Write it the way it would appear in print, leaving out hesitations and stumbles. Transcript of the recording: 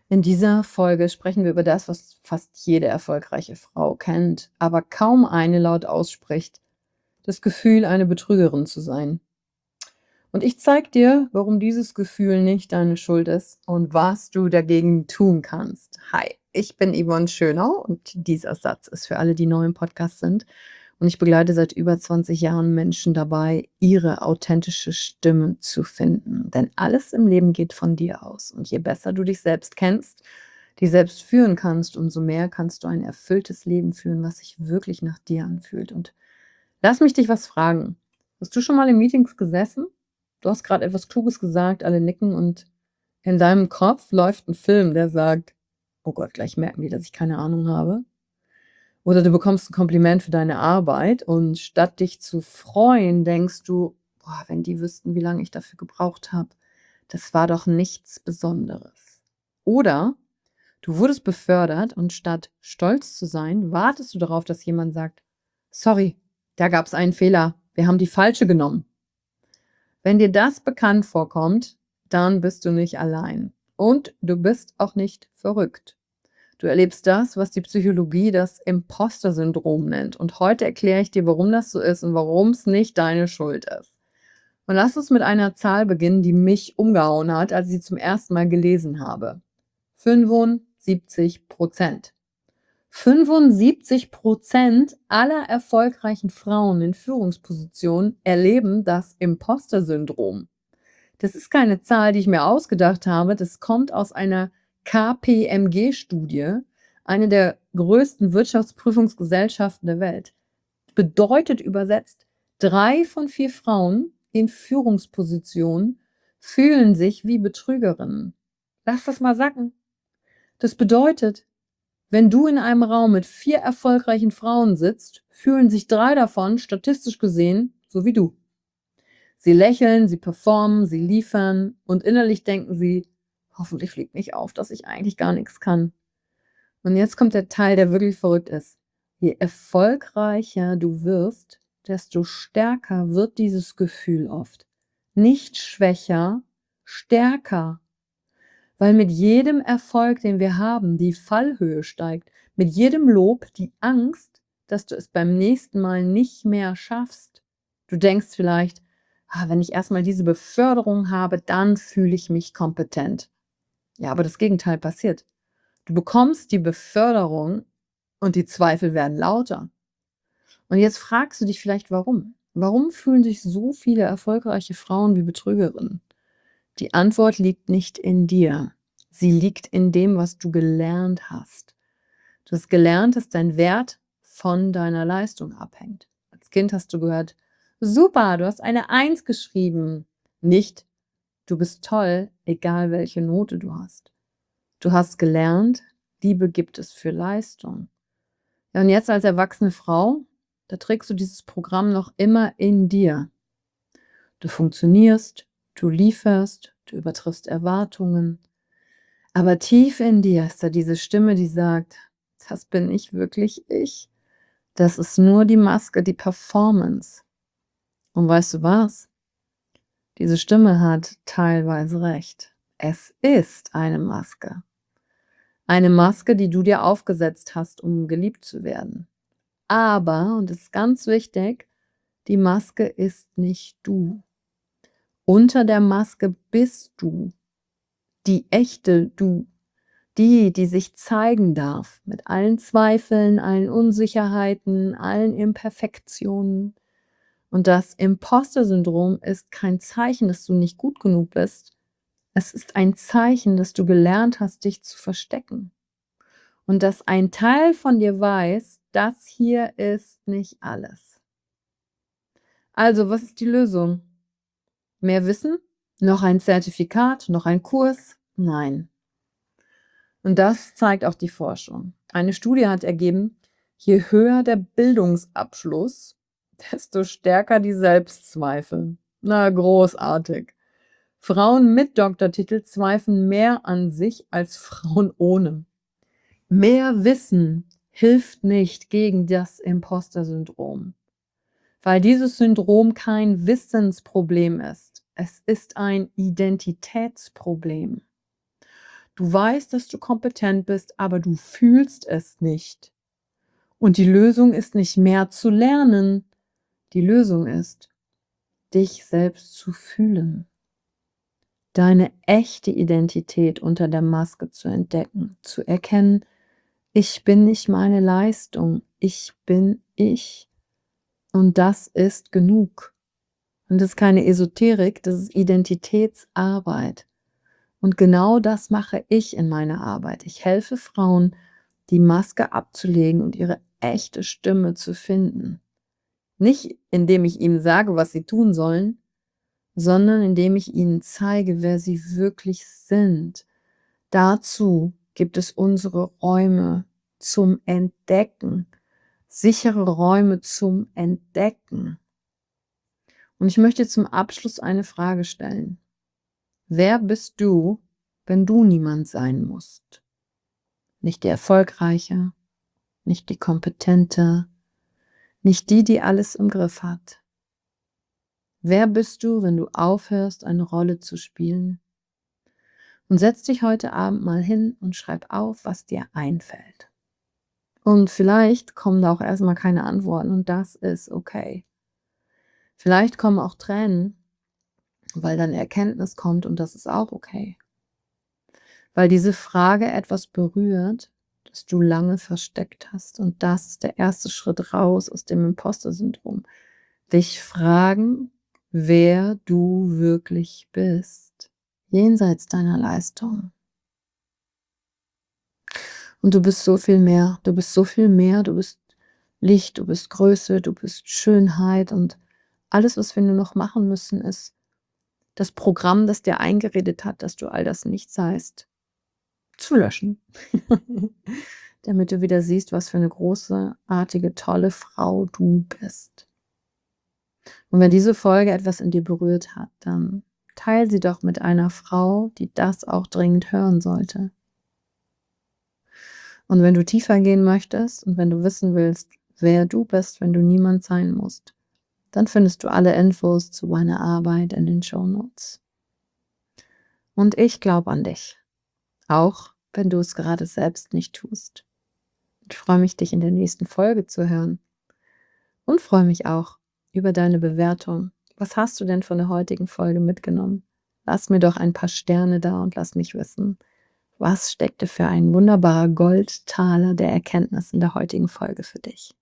In dieser Folge sprechen wir über das, was fast jede erfolgreiche Frau kennt, aber kaum eine laut ausspricht: das Gefühl, eine Betrügerin zu sein. Und ich zeige dir, warum dieses Gefühl nicht deine Schuld ist und was du dagegen tun kannst. Hi, ich bin Yvonne Schönau und dieser Satz ist für alle, die neu im Podcast sind. Und ich begleite seit über 20 Jahren Menschen dabei, ihre authentische Stimme zu finden. Denn alles im Leben geht von dir aus. Und je besser du dich selbst kennst, dich selbst führen kannst, umso mehr kannst du ein erfülltes Leben führen, was sich wirklich nach dir anfühlt. Und lass mich dich was fragen. Hast du schon mal in Meetings gesessen? Du hast gerade etwas Kluges gesagt, alle nicken und in deinem Kopf läuft ein Film, der sagt: „Oh Gott, gleich merken die, dass ich keine Ahnung habe.“ Oder du bekommst ein Kompliment für deine Arbeit und statt dich zu freuen, denkst du: „Boah, wenn die wüssten, wie lange ich dafür gebraucht habe. Das war doch nichts Besonderes.“ Oder du wurdest befördert und statt stolz zu sein, wartest du darauf, dass jemand sagt: „Sorry, da gab's einen Fehler. Wir haben die falsche genommen.“ Wenn dir das bekannt vorkommt, dann bist du nicht allein. Und du bist auch nicht verrückt. Du erlebst das, was die Psychologie das Imposter-Syndrom nennt. Und heute erkläre ich dir, warum das so ist und warum es nicht deine Schuld ist. Und lass uns mit einer Zahl beginnen, die mich umgehauen hat, als ich sie zum ersten Mal gelesen habe. 75%. 75% aller erfolgreichen Frauen in Führungspositionen erleben das Imposter-Syndrom. Das ist keine Zahl, die ich mir ausgedacht habe. Das kommt aus einer KPMG-Studie, eine der größten Wirtschaftsprüfungsgesellschaften der Welt. Bedeutet übersetzt, 3 von 4 Frauen in Führungspositionen fühlen sich wie Betrügerinnen. Lass das mal sacken. Das bedeutet, wenn du in einem Raum mit 4 erfolgreichen Frauen sitzt, fühlen sich 3 davon statistisch gesehen so wie du. Sie lächeln, sie performen, sie liefern und innerlich denken sie: „Hoffentlich fliegt nicht auf, dass ich eigentlich gar nichts kann.“ Und jetzt kommt der Teil, der wirklich verrückt ist. Je erfolgreicher du wirst, desto stärker wird dieses Gefühl oft. Nicht schwächer, stärker. Weil mit jedem Erfolg, den wir haben, die Fallhöhe steigt. Mit jedem Lob die Angst, dass du es beim nächsten Mal nicht mehr schaffst. Du denkst vielleicht: Wenn ich erst mal diese Beförderung habe, dann fühle ich mich kompetent.“ Ja, aber das Gegenteil passiert. Du bekommst die Beförderung und die Zweifel werden lauter. Und jetzt fragst du dich vielleicht, warum? Warum fühlen sich so viele erfolgreiche Frauen wie Betrügerinnen? Die Antwort liegt nicht in dir. Sie liegt in dem, was du gelernt hast. Du hast gelernt, dass dein Wert von deiner Leistung abhängt. Als Kind hast du gehört: „Super, du hast eine Eins geschrieben.“ Nicht: „Du bist toll, egal welche Note du hast.“ Du hast gelernt, Liebe gibt es für Leistung. Ja, und jetzt als erwachsene Frau, da trägst du dieses Programm noch immer in dir. Du funktionierst, du lieferst, du übertriffst Erwartungen. Aber tief in dir ist da diese Stimme, die sagt: „Das bin ich wirklich ich? Das ist nur die Maske, die Performance.“ Und weißt du was? Diese Stimme hat teilweise recht. Es ist eine Maske. Eine Maske, die du dir aufgesetzt hast, um geliebt zu werden. Aber, und das ist ganz wichtig, die Maske ist nicht du. Unter der Maske bist du, die echte Du. Die sich zeigen darf, mit allen Zweifeln, allen Unsicherheiten, allen Imperfektionen. Und das Imposter-Syndrom ist kein Zeichen, dass du nicht gut genug bist. Es ist ein Zeichen, dass du gelernt hast, dich zu verstecken. Und dass ein Teil von dir weiß, das hier ist nicht alles. Also, was ist die Lösung? Mehr Wissen? Noch ein Zertifikat? Noch ein Kurs? Nein. Und das zeigt auch die Forschung. Eine Studie hat ergeben, je höher der Bildungsabschluss, desto stärker die Selbstzweifel. Na, großartig. Frauen mit Doktortitel zweifeln mehr an sich als Frauen ohne. Mehr Wissen hilft nicht gegen das Imposter-Syndrom, weil dieses Syndrom kein Wissensproblem ist. Es ist ein Identitätsproblem. Du weißt, dass du kompetent bist, aber du fühlst es nicht. Und die Lösung ist nicht mehr zu lernen. Die Lösung ist, dich selbst zu fühlen. Deine echte Identität unter der Maske zu entdecken, zu erkennen, ich bin nicht meine Leistung, ich bin ich. Und das ist genug. Und das ist keine Esoterik, das ist Identitätsarbeit. Und genau das mache ich in meiner Arbeit. Ich helfe Frauen, die Maske abzulegen und ihre echte Stimme zu finden. Nicht indem ich ihnen sage, was sie tun sollen, sondern indem ich ihnen zeige, wer sie wirklich sind. Dazu gibt es unsere Räume zum Entdecken, sichere Räume zum Entdecken. Und ich möchte zum Abschluss eine Frage stellen. Wer bist du, wenn du niemand sein musst? Nicht die Erfolgreiche, nicht die Kompetente, nicht die, die alles im Griff hat. Wer bist du, wenn du aufhörst, eine Rolle zu spielen? Und setz dich heute Abend mal hin und schreib auf, was dir einfällt. Und vielleicht kommen da auch erstmal keine Antworten und das ist okay. Vielleicht kommen auch Tränen, weil dann Erkenntnis kommt und das ist auch okay. Weil diese Frage etwas berührt, das du lange versteckt hast. Und das ist der erste Schritt raus aus dem Imposter-Syndrom. Dich fragen, wer du wirklich bist, jenseits deiner Leistung. Und du bist so viel mehr, du bist so viel mehr, du bist Licht, du bist Größe, du bist Schönheit und alles, was wir nur noch machen müssen, ist das Programm, das dir eingeredet hat, dass du all das nicht seist, zu löschen. Damit du wieder siehst, was für eine großartige, tolle Frau du bist. Und wenn diese Folge etwas in dir berührt hat, dann teile sie doch mit einer Frau, die das auch dringend hören sollte. Und wenn du tiefer gehen möchtest und wenn du wissen willst, wer du bist, wenn du niemand sein musst, dann findest du alle Infos zu meiner Arbeit in den Shownotes. Und ich glaube an dich, auch wenn du es gerade selbst nicht tust. Ich freue mich, dich in der nächsten Folge zu hören und freue mich auch über deine Bewertung. Was hast du denn von der heutigen Folge mitgenommen? Lass mir doch ein paar Sterne da und lass mich wissen, was steckte für ein wunderbarer Goldtaler der Erkenntnis in der heutigen Folge für dich.